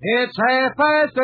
It's 8:30.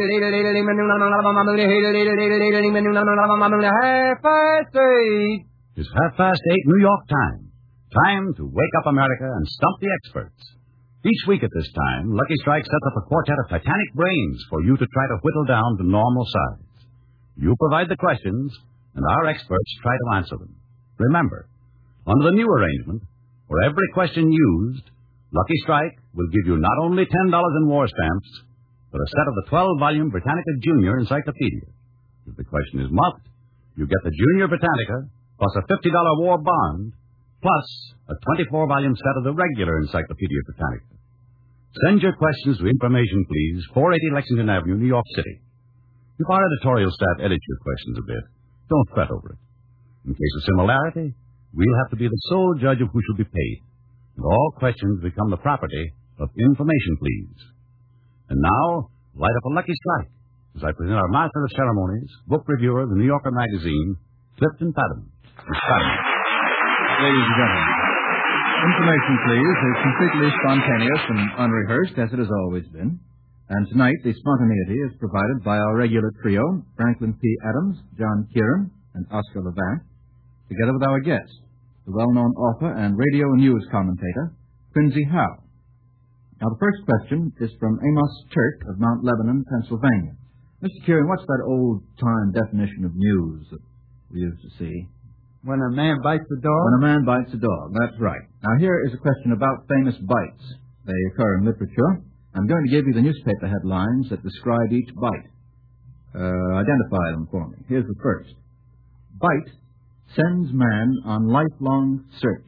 Half past 8. It's 8:30 New York time. Time to wake up America and stump the experts. Each week at this time, Lucky Strike sets up a quartet of titanic brains for you to try to whittle down to normal size. You provide the questions, and our experts try to answer them. Remember, under the new arrangement, for every question used, Lucky Strike will give you not only $10 in war stamps, but a set of the 12-volume Britannica Junior Encyclopedia. If the question is muffed, you get the Junior Britannica, plus a $50 war bond, plus a 24-volume set of the regular Encyclopedia Britannica. Send your questions to Information Please, 480 Lexington Avenue, New York City. If our editorial staff edits your questions a bit, don't fret over it. In case of similarity, we'll have to be the sole judge of who shall be paid, and all questions become the property of Information Please. And now, light up a Lucky Strike as I present our Master of Ceremonies, book reviewer of the New Yorker magazine, Clifton Fadden. Ladies and gentlemen, Information Please is completely spontaneous and unrehearsed, as it has always been. And tonight, the spontaneity is provided by our regular trio, Franklin P. Adams, John Kieran, and Oscar Levant, together with our guest, the well-known author and radio news commentator, Quincy Howe. Now, the first question is from Amos Turk of Mount Lebanon, Pennsylvania. Mr. Kieran, what's that old-time definition of news that we used to see? When a man bites a dog? When a man bites a dog, that's right. Now, here is a question about famous bites. They occur in literature. I'm going to give you the newspaper headlines that describe each bite. Identify them for me. Here's the first. Bite sends man on lifelong search.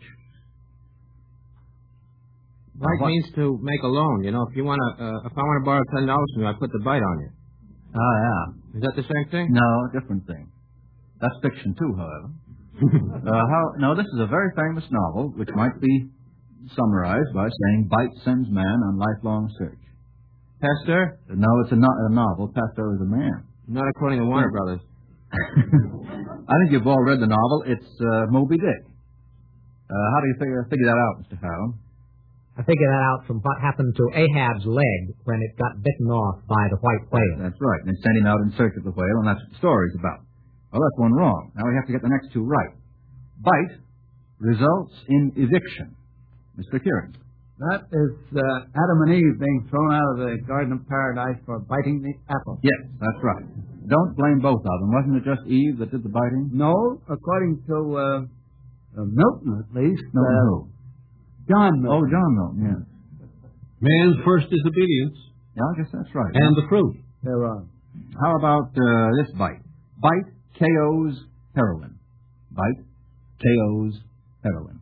Bite means to make a loan. You know, if I want to borrow $10 from you, I put the bite on you. Oh, yeah. Is that the same thing? No, different thing. That's fiction, too, however. No, this is a very famous novel, which might be summarized by saying, Bite sends man on lifelong search. Pasteur? No, it's a novel. Pasteur is a man. Not according to Warner Brothers. I think you've all read the novel. It's Moby Dick. How do you figure that out, Mr. Howe? I figured that out from what happened to Ahab's leg when it got bitten off by the white whale. That's right. And it sent him out in search of the whale, and that's what the story's about. Well, that's one wrong. Now we have to get the next two right. Bite results in eviction. Mr. Kieran. That is Adam and Eve being thrown out of the Garden of Paradise for biting the apple. Yes, that's right. Don't blame both of them. Wasn't it just Eve that did the biting? No, according to Milton, at least. Milton who? John Milton. Oh, John Milton, yes. Man's first disobedience. Yeah, I guess that's right. And the fruit. They're wrong. How about this bite? Bite KO's heroin. Bite KO's heroin.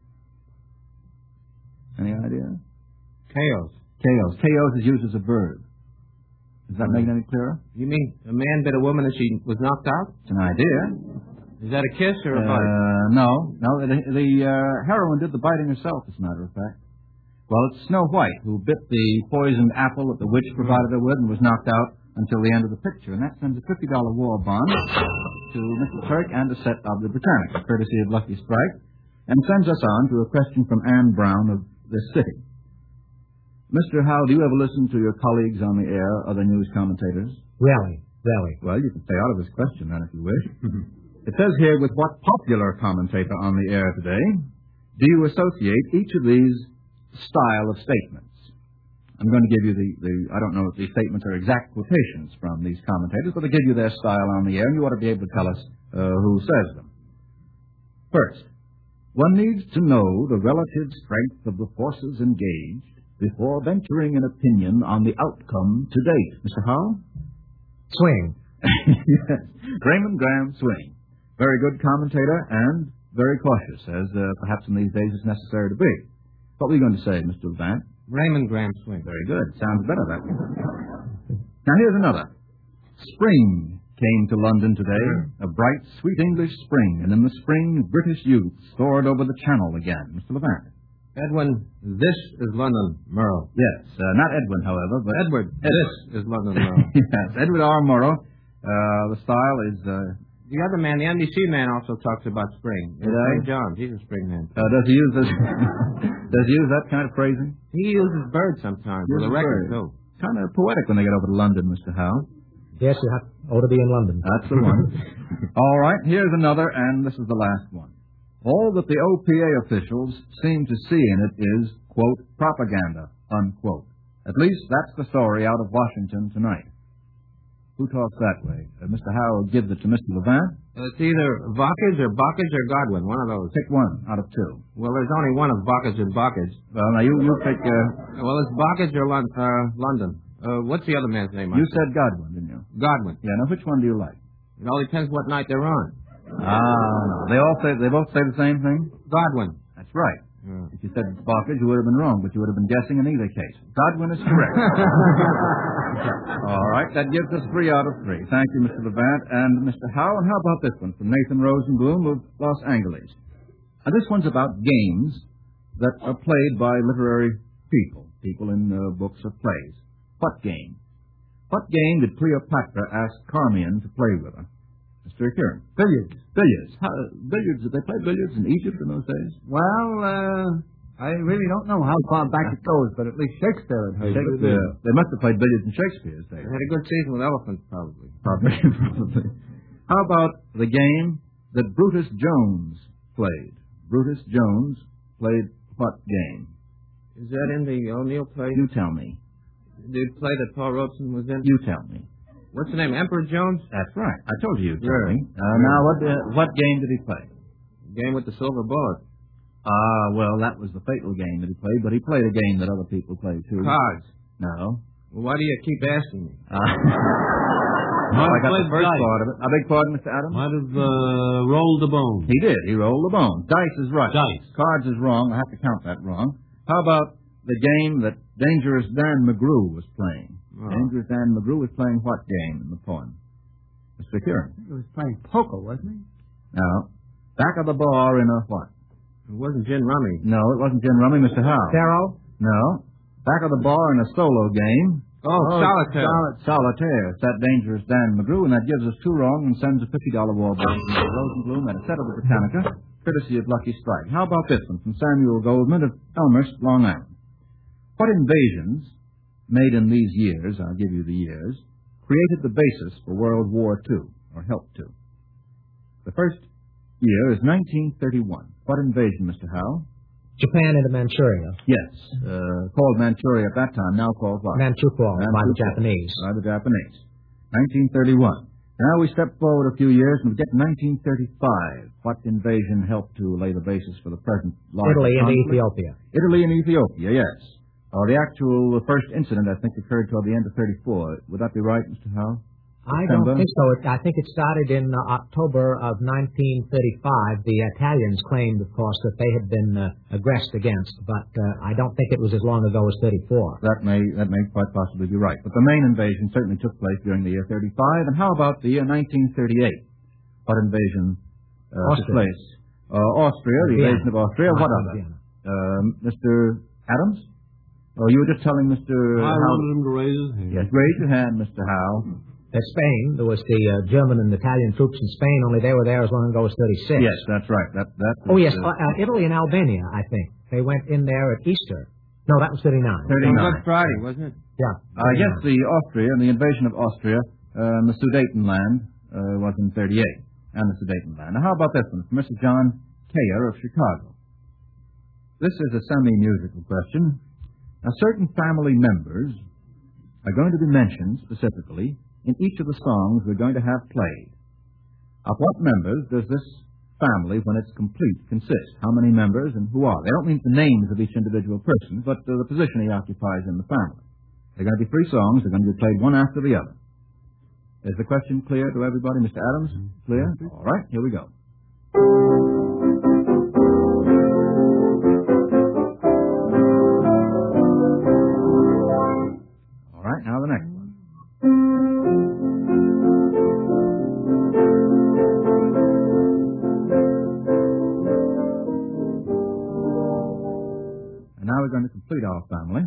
Any idea? KO's. KO's is used as a verb. Does that make it any clearer? You mean a man bit a woman and she was knocked out? It's an idea. Is that a kiss or a bite? No. The heroine did the biting herself, as a matter of fact. Well, it's Snow White who bit the poisoned apple that the witch provided her with and was knocked out until the end of the picture. And that sends a $50 war bond to Mr. Turk and a set of the Britannica, courtesy of Lucky Strike, and sends us on to a question from Ann Brown of this city. Mr. Howe, do you ever listen to your colleagues on the air, other news commentators? Really? Well, you can stay out of this question, then, if you wish. It says here, with what popular commentator on the air today do you associate each of these style of statements? I'm going to give you I don't know if these statements are exact quotations from these commentators, but I'll give you their style on the air, and you ought to be able to tell us who says them. First, one needs to know the relative strength of the forces engaged before venturing an opinion on the outcome to date. Mr. Howe? Swing. Yes. Raymond Graham Swing. Very good commentator and very cautious, as perhaps in these days it's necessary to be. What were you going to say, Mr. Levant? Raymond Graham Swing. Very good. Sounds better, that way. Now, here's another. Spring came to London today, a bright, sweet English spring, and in the spring, British youth soared over the Channel again. Mr. Levant. Edwin, this is London Murrow. Yes, not Edwin, however, but Edward, this is London Murrow. Yes, Edward R. Murrow. The style is... The other man, the NBC man, also talks about spring. St. John's, he's a spring man. Does he use this? Does he use that kind of phrasing? He uses birds sometimes. With a record, too. kind of poetic when they get over to London, Mr. Howe. Yes, you ought to be in London. That's the one. All right, here's another, and this is the last one. All that the OPA officials seem to see in it is, quote, propaganda, unquote. At least that's the story out of Washington tonight. Who talks that way? Mr. Howe gives it to Mr. Levant. It's either Bockage or Godwin, one of those. Pick one out of two. Well, there's only one of Bockage and Bockage. Well, now, you pick... Well, it's Bockage or London. What's the other man's name? You said Godwin, didn't you? Godwin. Yeah, now, which one do you like? It all depends what night they're on. No. They both say the same thing? Godwin. That's right. If you said Bockage, you would have been wrong, but you would have been guessing in either case. Godwin is correct. All right, that gives us 3 out of 3. Thank you, Mr. Levant and Mr. Howe. And how about this one from Nathan Rosenblum of Los Angeles? Now, this one's about games that are played by literary people in books or plays. What game? What game did Cleopatra ask Charmian to play with her? Mr. Kieran. Billiards. Billiards. Billiards. Did they play billiards in Egypt in those days? Well, I really don't know how far back it goes, but at least Shakespeare had heard of it. They must have played billiards in Shakespeare's day. They had a good season with elephants, probably. Probably. How about the game that Brutus Jones played? Brutus Jones played what game? Is that in the O'Neill play? You tell me. The play that Paul Robeson was in? You tell me. What's the name? Emperor Jones? That's right. I told you. Now, what game did he play? Game with the silver bullet. Well, that was the fatal game that he played, but he played a game that other people played, too. Cards. No. Well, why do you keep asking me? I got the first part of it. I beg pardon, Mr. Adams? Might have rolled the bone. He did. He rolled the bone. Dice is right. Dice. Cards is wrong. I have to count that wrong. How about the game that Dangerous Dan McGrew was playing? Dangerous Dan McGrew was playing what game in the poem? Mr. Kieran. He was playing poker, wasn't he? No. Back of the bar in a what? It wasn't gin rummy. No, it wasn't gin rummy, Mr. Howe. Pharaoh? No. Back of the bar in a solo game. Solitaire. Solitaire. It's that Dangerous Dan McGrew, and that gives us 2 wrong and sends a $50 war bill from Mr. Rosenblum and a set of the Britannica, courtesy of Lucky Strike. How about this one from Samuel Goldman of Elmhurst, Long Island? What invasions made in these years, I'll give you the years, created the basis for World War II, or helped to? The first year is 1931. What invasion, Mr. Howe? Japan into Manchuria. Yes. Called Manchuria at that time, now called what? Manchukuo by the Japanese. By the Japanese. 1931. Now we step forward a few years and we get to 1935. What invasion helped to lay the basis for the present larger Italy and conflict? Ethiopia. Italy and Ethiopia, yes. The actual first incident, I think, occurred toward the end of 34. Would that be right, Mr. Howe? I don't think so. I think it started in October of 1935. The Italians claimed, of course, that they had been aggressed against, but I don't think it was as long ago as 34. That may quite possibly be right. But the main invasion certainly took place during the year 35. And how about the year 1938? What invasion took place? Austria, the invasion of Austria. What other? Mr. Adams? Oh, you were just telling Mr. I Howe. wanted him to raise his hand. Yes, raise your hand, Mr. Howe. Spain, there was the German and Italian troops in Spain, only they were there as long ago as 36. Yes, that's right. That Oh, was, yes, Italy and Albania, I think. They went in there at Easter. No, that was 39. 39. Good Friday, wasn't it? Yeah. Yes, the Austria and the invasion of Austria, the Sudetenland was in 38, and the Sudetenland. Now, how about this one from Mr. John Kayer of Chicago? This is a semi-musical question. Now, certain family members are going to be mentioned specifically in each of the songs we're going to have played. Of what members does this family, when it's complete, consist? How many members and who are they? I don't mean the names of each individual person, but the position he occupies in the family. There are going to be 3 songs. They're going to be played one after the other. Is the question clear to everybody? Mr. Adams, clear? All right, here we go. All right, now the next one. And now we're going to complete our family.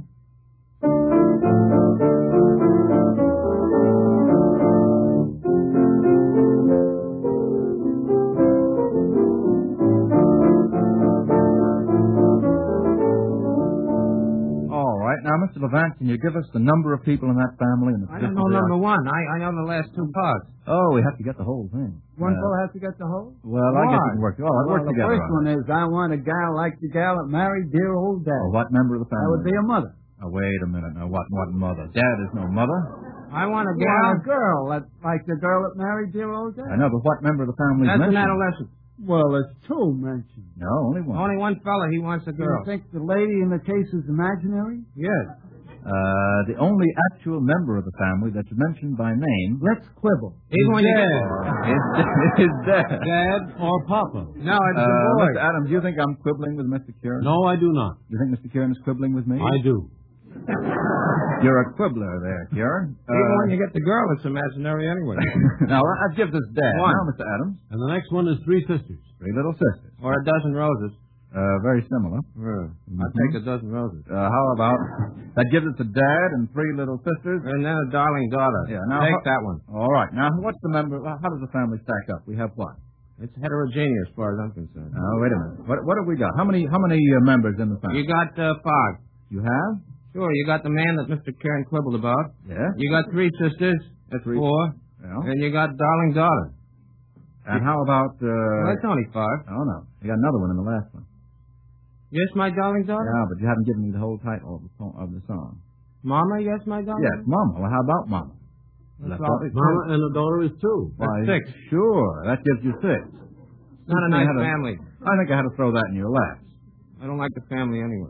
All right, now, Mr. Mr. Levant, can you give us the number of people in that family and the I don't know number one. I know the last two parts. Oh, we have to get the whole thing. One fellow has to get the whole? Well, I guess we can work. Oh, I'll work the together. first one is I want a gal like the gal that married dear old Dad. Oh, what member of the family? That would be a mother. Oh, wait a minute. Now, what mother? Dad is no mother. I want a Yeah, gal. a girl that's like the girl that married dear old Dad. I know, but what member of the family is That's an mentioned? adolescent. Well, there's two mentioned. No, only one. Only one fella, he wants a Do you girl. think the lady in the case is imaginary? Yes. The only actual member of the family that's mentioned by name Let's quibble. He's one you is Dad. Dad or Papa? No, it's the boy. Mr. Adams, do you think I'm quibbling with Mr. Kieran? No, I do not. Do you think Mr. Kieran is quibbling with me? I do. You're a quibbler there, Kieran. Even when you get the girl, it's imaginary anyway. Now, I'll give this Dad. One. Now, Mr. Adams. And the next one is three sisters. Three little sisters. Or a dozen roses. Very similar. I'll take a dozen roses. How about, that gives us a dad and three little sisters. And then a darling daughter. Yeah, now, Take that one. All right. Now, what's the member, how does the family stack up? We have what? It's heterogeneous as far as I'm concerned. Oh, wait a minute. What have we got? How many members in the family? You got five. You have? Sure, you got the man that Mr. Karen quibbled about. Yeah. You got three sisters. That's Three. four. Yeah. And you got darling daughter. And how about, Well, that's only five. oh, no. You got another one in the last one. Yes, my darling daughter? Yeah, but you haven't given me the whole title of the song. Mama, yes, my darling? Yes, Mama. Well, how about Mama? That's Left all. out- Mama and a daughter is two. Why, six. Sure. That gives you six. Not a I nice had a- family. I think I had to throw that in your laps. I don't like the family anyway.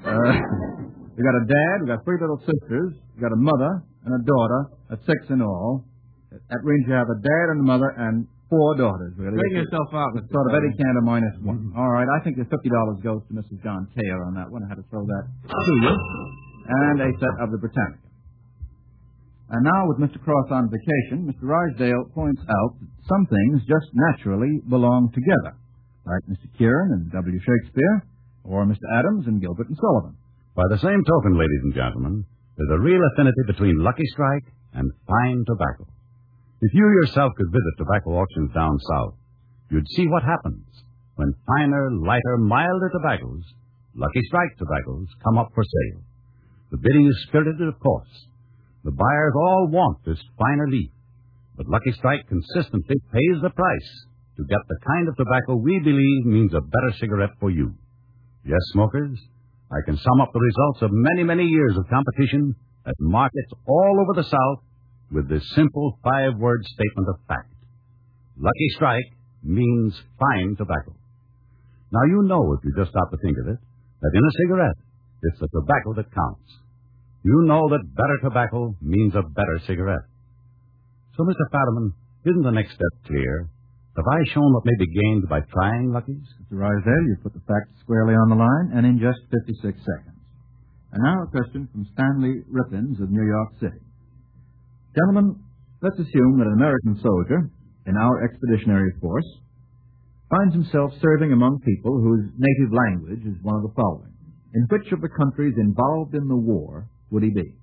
We got a dad, we got three little sisters, we got a mother and a daughter. That's six in all. That means you have a dad and a mother and four daughters, really. Straighten yourself out, Mr. Sort of Feldman. Eddie Cantor minus one. All right, I think the $50 goes to Mrs. John Taylor on that one. I had to throw that to you. And a set of the Britannica. And now, with Mr. Cross on vacation, Mr. Rysdale points out that some things just naturally belong together, like Mr. Kieran and W. Shakespeare, or Mr. Adams and Gilbert and Sullivan. By the same token, ladies and gentlemen, there's a real affinity between Lucky Strike and fine tobacco. If you yourself could visit tobacco auctions down south, you'd see what happens when finer, lighter, milder tobaccos, Lucky Strike tobaccos, come up for sale. The bidding is spirited, of course. The buyers all want this finer leaf, but Lucky Strike consistently pays the price to get the kind of tobacco we believe means a better cigarette for you. Yes, smokers, I can sum up the results of many, many years of competition at markets all over the South with this simple five-word statement of fact. Lucky Strike means fine tobacco. Now, you know, if you just stop to think of it, that in a cigarette, it's the tobacco that counts. You know that better tobacco means a better cigarette. So, Mr. Fadiman, isn't the next step clear? Have I shown what may be gained by trying Lucky's? Mr. Rysdale, you put the facts squarely on the line, and in just 56 seconds. And now a question from Stanley Rippins of New York City. Gentlemen, let's assume that an American soldier in our expeditionary force finds himself serving among people whose native language is one of the following. In which of the countries involved in the war would he be?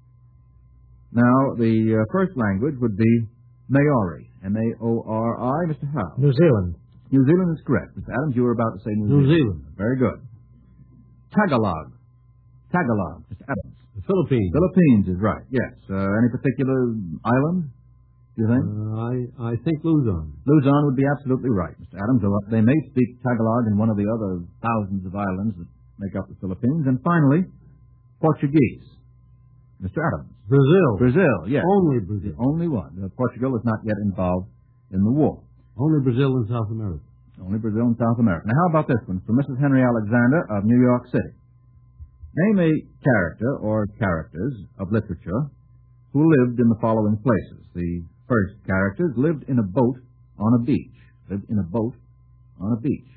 Now, the first language would be Maori, M-A-O-R-I. Mr. Howe. New Zealand. New Zealand is correct. Mr. Adams, you were about to say New Zealand. Very good. Tagalog. Tagalog. Mr. Adams. The Philippines. Philippines is right, yes. Any particular island, do you think? I think Luzon. Luzon would be absolutely right, Mr. Adams. They may speak Tagalog in one of the other thousands of islands that make up the Philippines. And finally, Portuguese. Mr. Adams. Brazil. Brazil, yes. Only Brazil. The only one. Portugal is not yet involved in the war. Only Brazil and South America. Only Brazil and South America. Now, how about this one from Mrs. Henry Alexander of New York City? Name a character or characters of literature who lived in the following places. The first characters lived in a boat on a beach. Lived in a boat on a beach.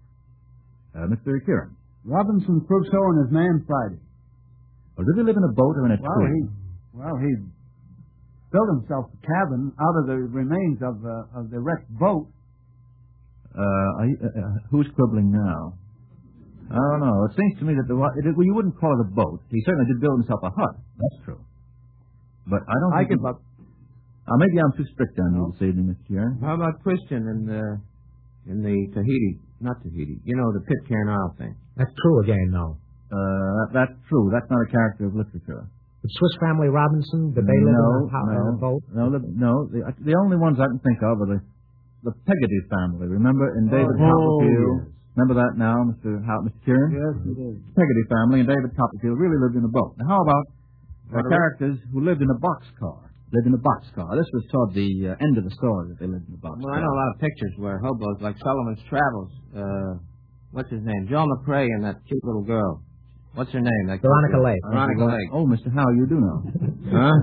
Mr. Kieran. Robinson Crusoe and his man Friday. Or did he live in a boat or in a tree? He built himself a cabin out of the remains of the wrecked boat. Who's quibbling now? I don't know. It seems to me that you wouldn't call it a boat. He certainly did build himself a hut. That's true. But I don't think... give up. Maybe I'm too strict on you this evening, Mr. Kieran. How about Christian in the Tahiti? Not Tahiti. You know, the Pitcairn Isle thing. That's true again, though. That's true. That's not a character of literature. The Swiss Family Robinson, did they live in a boat? No. The only ones I can think of are the Peggotty family. Remember in David Copperfield? Yes. Remember that now, Mr. Kieran? Yes, it is. Peggotty family and David Copperfield really lived in a boat. Now, how about characters who lived in a boxcar? This was toward the end of the story that they lived in a boxcar. Well, I know a lot of pictures where hobos, like Sullivan's Travels, what's his name? Joe McCrae and that cute little girl. What's her name? Veronica Lake. Veronica Lake. Oh, Mr. Howe, you do know. Huh?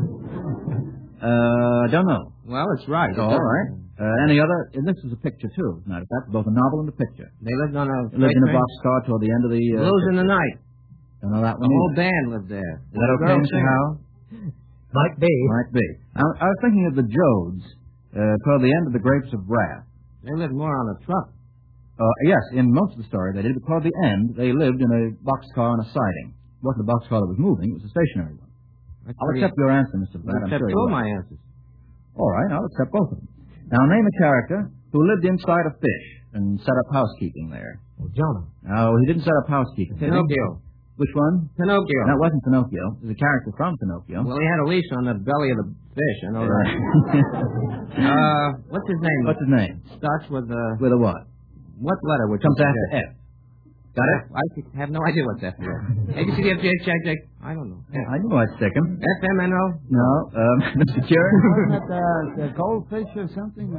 Don't know. Well, it's right. All right. Any other? And this is a picture, too. As a matter of fact, both a novel and a picture. They lived on a... They lived in a boxcar toward the end of the... Blues in the Night. Don't know that one The whole either. band lived there. Is that okay, Mr. Howe? Might be. Might be. I was thinking of the Jodes toward the end of the Grapes of Wrath. They lived more on a truck. Yes, in most of the story they did, but toward the end they lived in a boxcar on a siding. It wasn't a boxcar that was moving, it was a stationary one. I'll accept your answer, Mr. Platt. Accept two of my answers. All right, I'll accept both of them. Now, name a character who lived inside a fish and set up housekeeping there. Well, Jonah. No, he didn't set up housekeeping. Pinocchio. Which one? Pinocchio. That wasn't Pinocchio. It was a character from Pinocchio. Well, he had a leash on the belly of the fish, I know that. What's his name? What's his name? Starts with With a what? what letter? Which Comes after F. Got it? I have no idea what's F is. A, B, C, D, F, G, H, I, J. I don't know. I knew I'd stick him. F, M, N, O? No. Mr. Kieran? Wasn't it the goldfish or something?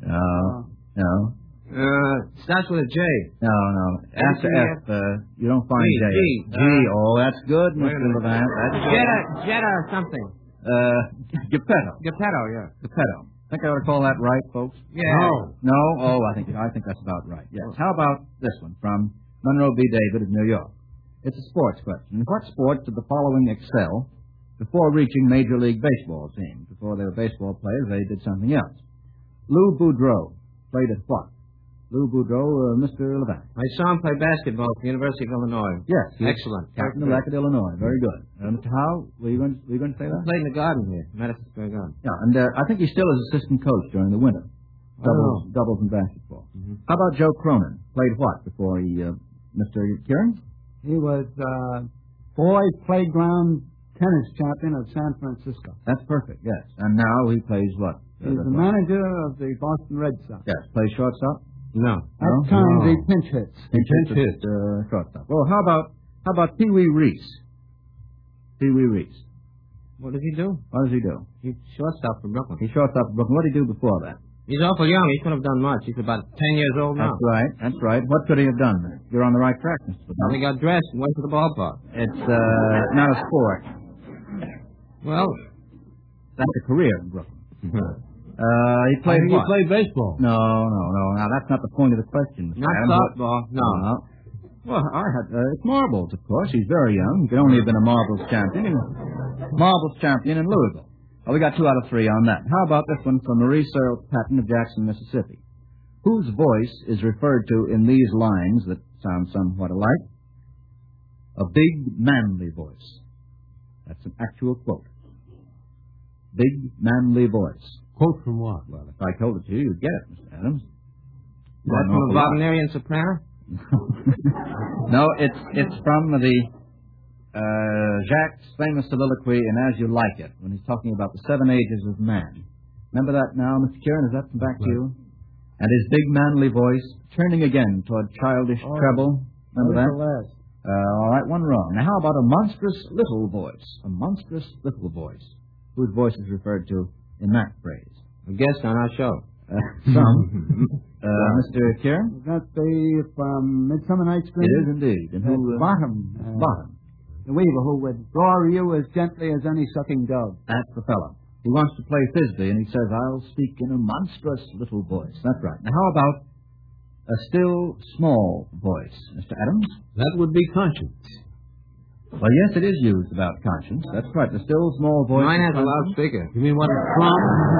No. Starts with a J. No. After F, you don't find J. G. Oh, that's good, Wait a Mr. minute. Levant. Jetta or something. Geppetto. Geppetto, yeah. Geppetto. Think I ought to call that right, folks? Yeah. No? Oh, I think that's about right. Yes. How about this one from Monroe B. David of New York? It's a sports question. In what sports did the following excel before reaching Major League Baseball teams? Before they were baseball players, they did something else. Lou Boudreau played at what? Lou Boudreau, Mr. Levant. I saw him play basketball at the University of Illinois. Yes. Excellent. Captain of Illinois. Very good. Mr. Howe, were you going to say that? Played in the garden here, Madison Square Garden. Yeah, and I think he still is assistant coach during the winter. Doubles in basketball. Mm-hmm. How about Joe Cronin? Played what before he, Mr. Kieran? He was boys playground tennis champion of San Francisco. That's perfect, yes. And now he plays what? He's the manager of the Boston Red Sox. Yes, plays shortstop? No. At times he pinch hits. Pinch hit, shortstop. Well, how about Pee Wee Reese? Pee Wee Reese. What does he do? What does he do? He's shortstop for Brooklyn. He's shortstop for Brooklyn. What did he do before that? He's awful young. He couldn't have done much. He's about 10 years old now. That's right. What could he have done? You're on the right track, Mr. Well, he got dressed and went to the ballpark. It's not a sport. Well, that's a career in Brooklyn. He played what? He played baseball. No. Now, that's not the point of the question, Mr. not Adams. softball. No. Well, it's marbles, of course. He's very young. He could only have been a marbles champion in Louisville. Well, we got 2 out of 3 on that. How about this one from Marie Searle Patton of Jackson, Mississippi? Whose voice is referred to in these lines that sound somewhat alike? A big, manly voice. That's an actual quote. Big, manly voice. Quote from what? Well, if I told it to you, you'd get it, Mr. Adams. That's from a Wagnerian soprano? No, it's from the Jacques' famous soliloquy in As You Like It, when he's talking about the 7 ages of man. Remember that now, Mr. Kieran? Does that come back to you? And his big manly voice turning again toward childish treble. Remember that? All right, one wrong. Now, how about a monstrous little voice? A monstrous little voice. Whose voice is referred to in that phrase? A guest on our show. Some. Mr. Kieran? Is that the from Midsummer Night's Dream? It is indeed. And who? Bottom. Bottom. The weaver who would roar you as gently as any sucking dove. That's the fellow. He wants to play Thisbe, and he says, I'll speak in a monstrous little voice. That's right. Now, how about a still small voice, Mr. Adams? That would be conscience. Well, yes, it is used about conscience. That's right. The still small voice. Mine has a loudspeaker. You mean what it's from?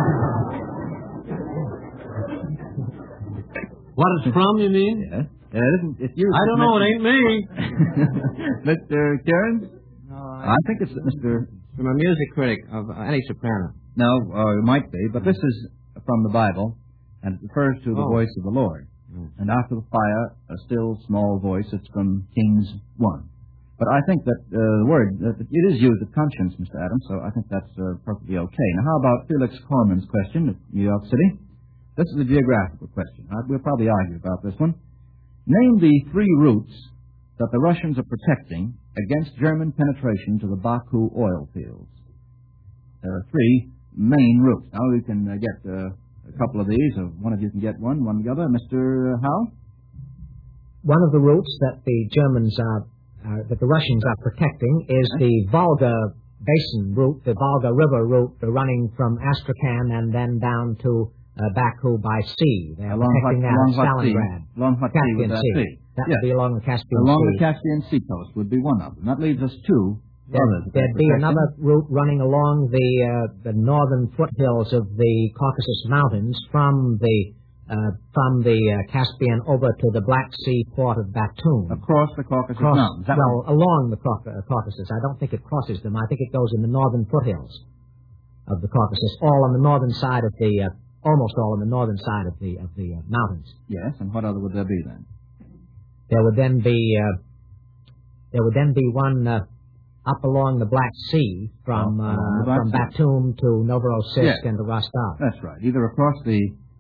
What it's from, you mean? Yes. It's used. I don't know. It ain't me. Mr. Kieran? No, I think it's Mr. From a music critic of any soprano. No, it might be, but this is from the Bible, and it refers to the voice of the Lord. And after the fire, a still small voice. It's from Kings 1. But I think that the word, it is used with conscience, Mr. Adams, so I think that's perfectly okay. Now, how about Felix Corman's question of New York City? This is a geographical question. We'll probably argue about this one. Name the 3 routes that the Russians are protecting against German penetration to the Baku oil fields. There are 3 main routes. Now, we can get a couple of these. One of you can get one the other. Mr. Howe? One of the routes that the Germans that the Russians are protecting is the Volga Basin route, the Volga River route, running from Astrakhan and then down to Baku by sea. They're protecting that at Stalingrad. Along what sea would that be? That would be along the Caspian Sea. Along the Caspian Sea coast would be one of them. That leaves us 2 others. There'd be another route running along the northern foothills of the Caucasus Mountains from the Caspian over to the Black Sea port of Batum. Across the Caucasus Mountains? Along the Caucasus. I don't think it crosses them. I think it goes in the northern foothills of the Caucasus, all on the northern side of almost all on the northern side of the mountains. Yes, and what other would there be then? There would then be one up along the Black Sea from Batum to Novorossiysk and to Rostov. That's right. Either across the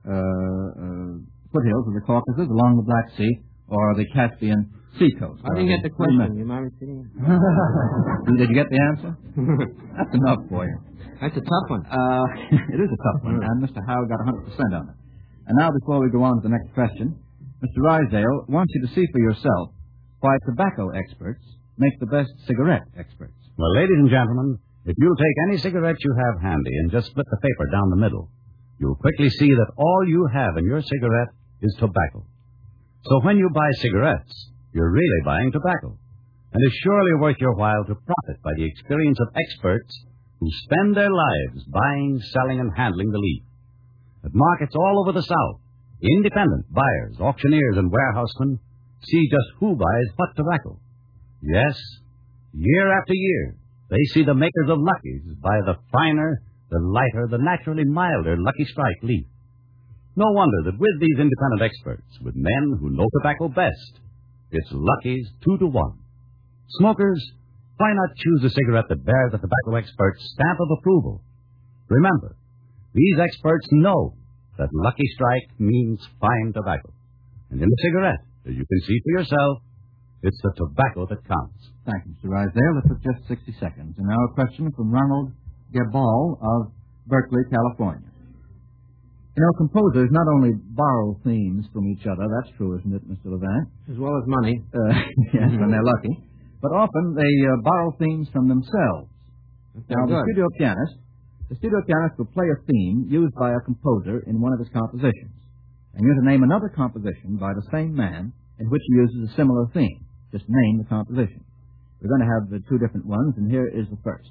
foothills of the Caucasus along the Black Sea or the Caspian Sea coast. I didn't get the question. You mind repeating it? Did you get the answer? That's enough for you. That's a tough one. It is a tough one, and Mr. Howe got 100% on it. And now, before we go on to the next question, Mr. Rysdale wants you to see for yourself why tobacco experts make the best cigarette experts. Well, ladies and gentlemen, if you'll take any cigarette you have handy and just split the paper down the middle, you'll quickly see that all you have in your cigarette is tobacco. So when you buy cigarettes, you're really buying tobacco. And it's surely worth your while to profit by the experience of experts who spend their lives buying, selling, and handling the leaf. At markets all over the South, independent buyers, auctioneers, and warehousemen see just who buys what tobacco. Yes, year after year, they see the makers of Lucky's buy the finer, the lighter, the naturally milder Lucky Strike leaf. No wonder that with these independent experts, with men who know tobacco best, it's Lucky's 2-to-1. Smokers, why not choose a cigarette that bears the tobacco expert's stamp of approval? Remember, these experts know that Lucky Strike means fine tobacco. And in the cigarette, as you can see for yourself, it's the tobacco that counts. Thank you, Mr. Rysdale. That took just 60 seconds. And now a question from Ronald Gebal of Berkeley, California. You know, composers not only borrow themes from each other, that's true, isn't it, Mr. Levant? As well as money. Yes, when they're lucky. But often they borrow themes from themselves. Now, the studio pianist will play a theme used by a composer in one of his compositions. And you're to name another composition by the same man in which he uses a similar theme. Just name the composition. We're going to have the 2 different ones, and here is the first.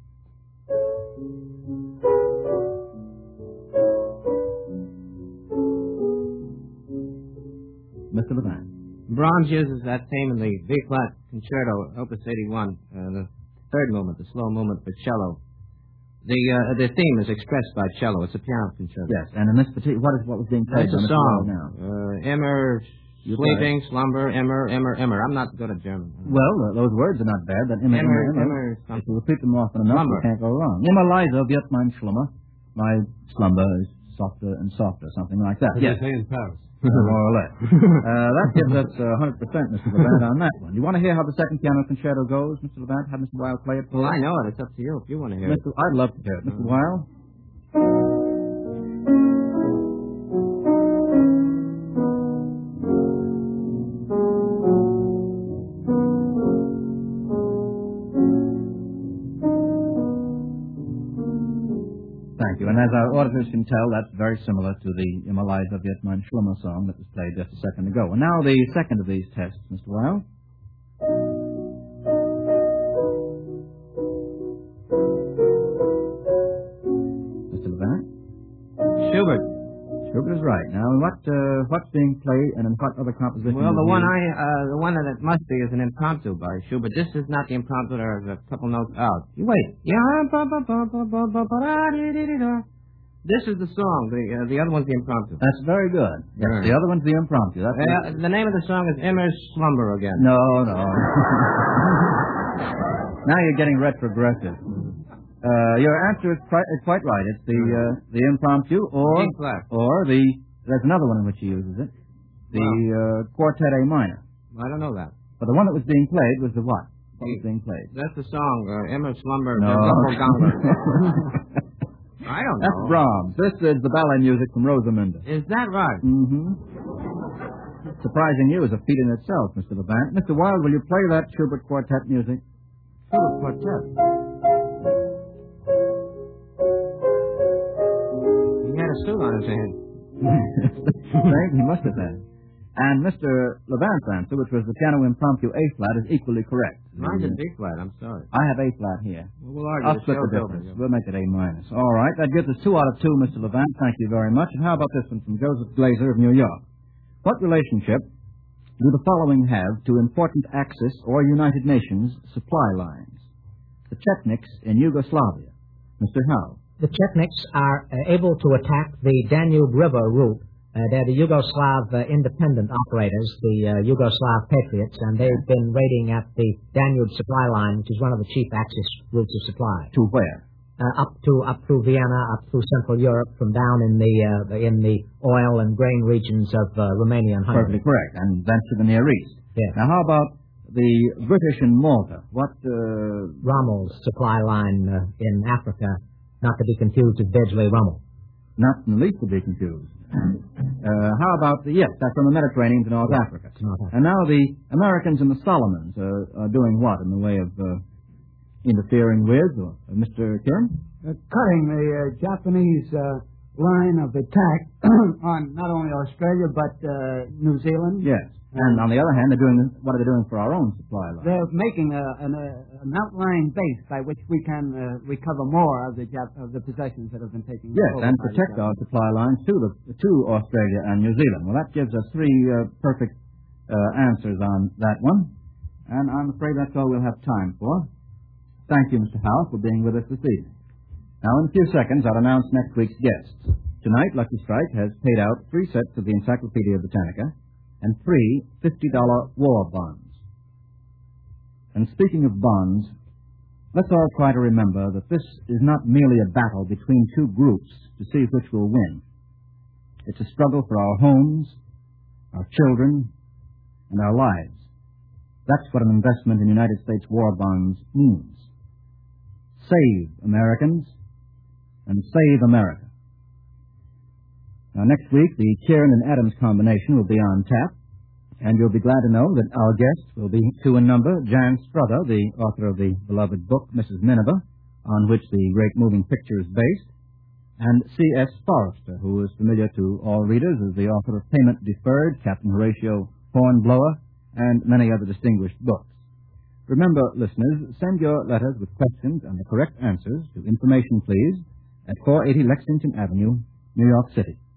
Mr. Levant. Brahms uses that theme in the B-flat concerto, Opus 81, the 3rd movement, the slow movement for cello. The theme is expressed by cello. It's a piano concerto. Yes, and in this particular, what was being played? It's a song now. Immer, sleeping, slumber, immer. I'm not good at German. Well, those words are not bad. That immer. If you repeat them often enough, you can't go wrong. Immer leise wird mein Schlummer. My slumber is softer and softer, something like that. Yes. They say in Paris. More or less. That gives us 100%, Mr. Levant, on that one. You want to hear how the second piano concerto goes, Mr. Levant? Have Mr. Weil play it for Well, you? I know it. It's up to you if you want to hear it. I'd love to hear it. Mr. Weil? Thank you. And as our auditors can tell, that's very similar to the Immer leise wird mein Schlummer song that was played just a second ago. And now the second of these tests, Mr. Weil. Mr. Levant? Schubert. Schubert is right. Now, what's being played and in what other composition? Well, the one that it must be is an impromptu by Schubert. This is not the impromptu. There's a couple notes out. You wait. This is the song. The other one's the impromptu. That's very good. Yes, Right. the other one's the impromptu. That's The name of the song is Emmer's Slumber again. No. Now you're getting retrogressive. Your answer is quite right. It's the impromptu or there's another one in which he uses it. The Quartet A minor. I don't know that. But the one that was being played was the what? What was being played? That's the song, Emmer's Slumber. No. I don't know. That's Brahms. This is the ballet music from Rosamunde. Is that right? Mm-hmm. Surprising you is a feat in itself, Mr. Levant. Mr. Wilde, will you play that Schubert Quartet music? Schubert Quartet. He had a suit on his head. Right? He must have had. And Mr. Levant's answer, which was the piano impromptu A-flat, is equally correct. Mine's a B-flat, I'm sorry. I have A-flat here. Well, we'll argue I'll the split the show's difference. over. We'll make it A minus. All right. That gives us 2 out of 2, Mr. Levant. Thank you very much. And how about this one from Joseph Glazer of New York? What relationship do the following have to important Axis or United Nations supply lines? The Chetniks in Yugoslavia. Mr. Howe. The Chetniks are able to attack the Danube River route. They're the Yugoslav independent operators, the Yugoslav patriots, and they've been raiding at the Danube supply line, which is one of the chief Axis routes of supply. To where? Up through Vienna, up through Central Europe, from down in the oil and grain regions of Romania and Hungary. Perfectly correct. And thence to the Near East. Yes. Now, how about the British in Malta? What? Rommel's supply line in Africa, not to be confused with Beardsley Rommel. Not in the least to be confused. How about that's from the Mediterranean to North Africa. And now the Americans in the Solomons are doing what in the way of interfering with, or Mr. Kieran? Cutting the Japanese line of attack on not only Australia but New Zealand. Yes. And on the other hand, what are they doing for our own supply line? They're making an outlying base by which we can recover more of the possessions that have been taken. Yes, and protect our supply lines to Australia and New Zealand. Well, that gives us 3 perfect answers on that one. And I'm afraid that's all we'll have time for. Thank you, Mr. Howe, for being with us this evening. Now, in a few seconds, I'll announce next week's guests. Tonight, Lucky Strike has paid out 3 sets of the Encyclopedia Britannica and 3 $50 war bonds. And speaking of bonds, let's all try to remember that this is not merely a battle between 2 groups to see which will win. It's a struggle for our homes, our children, and our lives. That's what an investment in United States war bonds means. Save Americans and save America. Now, next week, the Kieran and Adams combination will be on tap, and you'll be glad to know that our guests will be 2 in number, Jan Struther, the author of the beloved book, Mrs. Nineveh, on which the great moving picture is based, and C.S. Forrester, who is familiar to all readers as the author of Payment Deferred, Captain Horatio Hornblower, and many other distinguished books. Remember, listeners, send your letters with questions and the correct answers to Information Please at 480 Lexington Avenue, New York City.